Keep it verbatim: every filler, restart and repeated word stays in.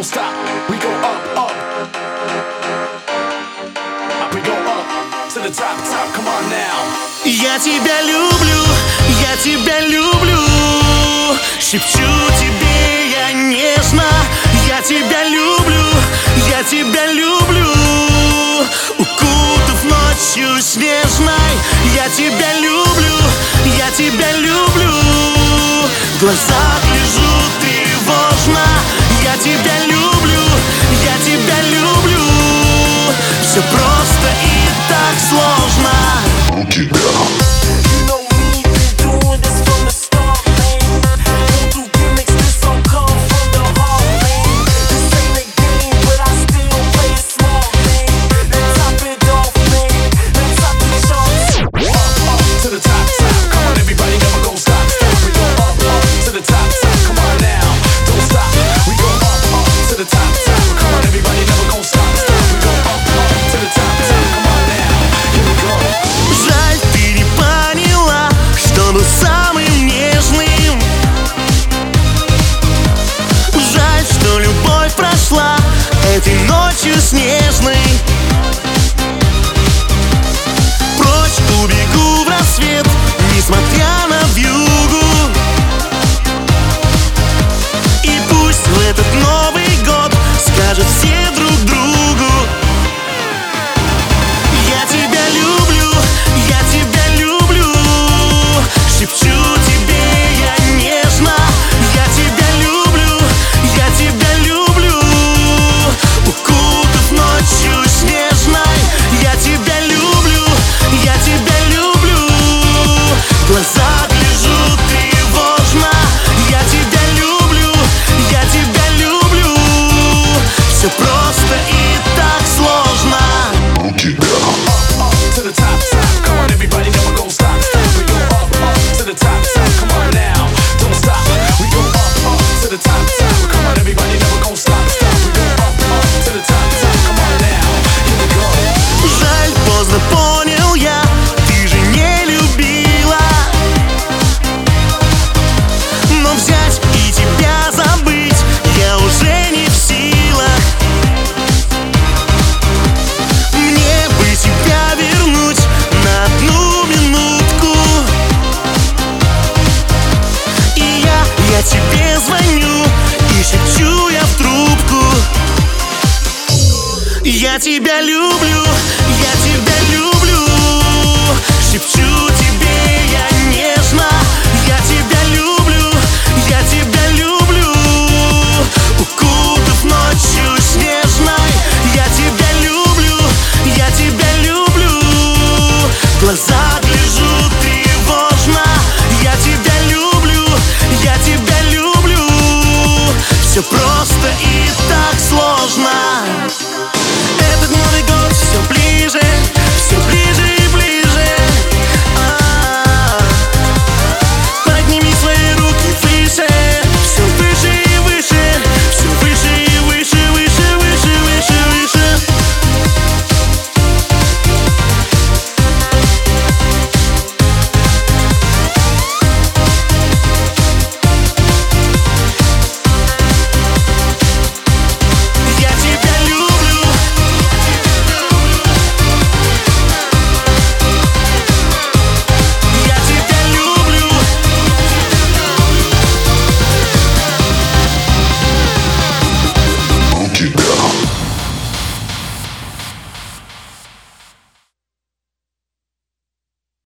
don't stop. We go up, up. We go up to the top, top. Come on now. Я тебя люблю, я тебя люблю. Шепчу тебе я нежно. Я тебя люблю, я тебя люблю. Укутав ночью снежной. Я тебя люблю, я тебя люблю. В глазах лежу тревожно. Я тебя люблю, я тебя люблю. Все просто и так сложно. Руки вверх. Самым нежным. Жаль, что любовь прошла этой ночью снежной. Прочь убегу в рассвет, несмотря на вьюгу. И пусть в этот Новый год скажут все друг другу: я тебя люблю, я тебя люблю. Шепчу тебе я нежно. Я тебя люблю, я тебя люблю. Укутав ночью снежной. Я тебя люблю, я тебя люблю. В глазах лежу тревожно. Я тебя люблю, я тебя люблю. Все просто и так сложно. Руки вверх. To the top, top. Come on, everybody, never gon' stop, stop. We go up, up to the top, top. Come on now, don't stop. We go up, up to the top, top. Come on, everybody, never gon' stop, stop. We go up, up to the top, top. Come on now, here we go. Жаль, поздно понял я, ты же не любила. Но взять и тебя забыть я уже не в силах. Мне бы тебя вернуть на одну минутку. И я, я тебе звоню и шепчу я в трубку: я тебя люблю, я тебя люблю. Шепчу тебе я нежно. Я тебя люблю, я тебя люблю. Укутав ночью снежной. Я тебя люблю, я тебя люблю. В глазах лежу тревожно. Я тебя люблю, я тебя люблю. Все просто и так сложно.